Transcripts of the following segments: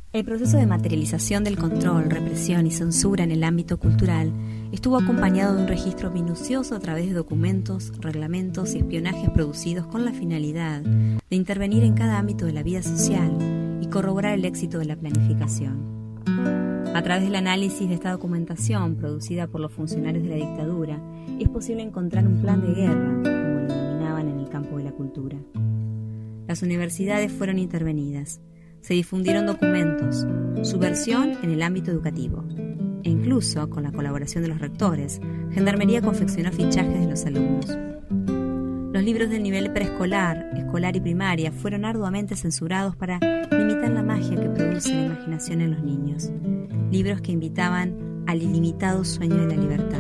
El proceso de materialización del control, represión y censura en el ámbito cultural estuvo acompañado de un registro minucioso a través de documentos, reglamentos y espionajes producidos con la finalidad de intervenir en cada ámbito de la vida social y corroborar el éxito de la planificación. A través del análisis de esta documentación producida por los funcionarios de la dictadura, es posible encontrar un plan de guerra, como lo denominaban en el campo de la cultura. Las universidades fueron intervenidas. Se difundieron documentos, su versión en el ámbito educativo, e incluso, con la colaboración de los rectores, Gendarmería confeccionó fichajes de los alumnos. Los libros del nivel preescolar, escolar y primaria fueron arduamente censurados para limitar la magia que produce la imaginación en los niños, libros que invitaban al ilimitado sueño de la libertad.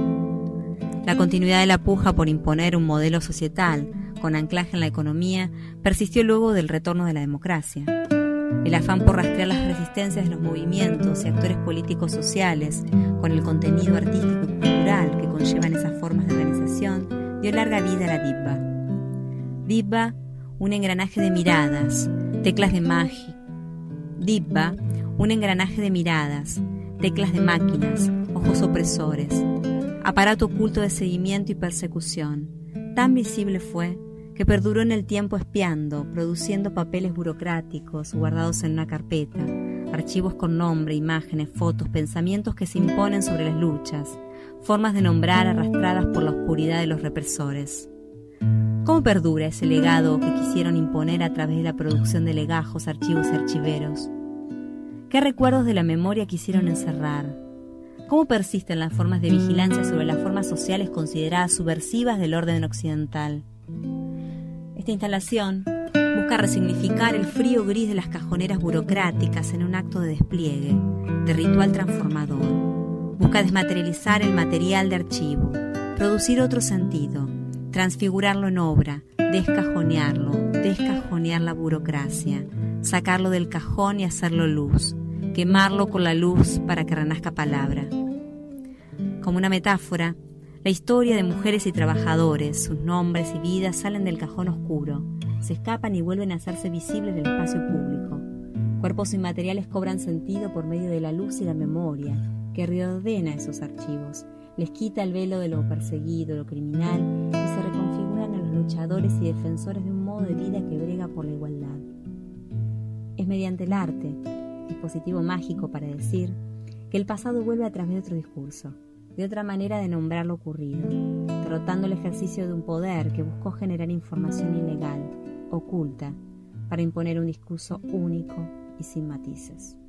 La continuidad de la puja por imponer un modelo societal con anclaje en la economía persistió luego del retorno de la democracia. El afán por rastrear las resistencias de los movimientos y actores políticos sociales con el contenido artístico y cultural que conllevan esas formas de organización dio larga vida a la Dibba. Dibba, un engranaje de miradas, teclas de magia. Dibba, un engranaje de miradas, teclas de máquinas, ojos opresores, aparato oculto de seguimiento y persecución. Tan visible fue que perduró en el tiempo espiando, produciendo papeles burocráticos guardados en una carpeta, archivos con nombre, imágenes, fotos, pensamientos que se imponen sobre las luchas, formas de nombrar arrastradas por la oscuridad de los represores. ¿Cómo perdura ese legado que quisieron imponer a través de la producción de legajos, archivos y archiveros? ¿Qué recuerdos de la memoria quisieron encerrar? ¿Cómo persisten las formas de vigilancia sobre las formas sociales consideradas subversivas del orden occidental? Esta instalación busca resignificar el frío gris de las cajoneras burocráticas en un acto de despliegue, de ritual transformador. Busca desmaterializar el material de archivo, producir otro sentido, transfigurarlo en obra, descajonear la burocracia, sacarlo del cajón y hacerlo luz, quemarlo con la luz para que renazca palabra. Como una metáfora, la historia de mujeres y trabajadores, sus nombres y vidas salen del cajón oscuro, se escapan y vuelven a hacerse visibles del espacio público. Cuerpos inmateriales cobran sentido por medio de la luz y la memoria, que reordena esos archivos, les quita el velo de lo perseguido, lo criminal, y se reconfiguran a los luchadores y defensores de un modo de vida que brega por la igualdad. Es mediante el arte, dispositivo mágico para decir, que el pasado vuelve a través de otro discurso, de otra manera de nombrar lo ocurrido, derrotando el ejercicio de un poder que buscó generar información ilegal, oculta, para imponer un discurso único y sin matices.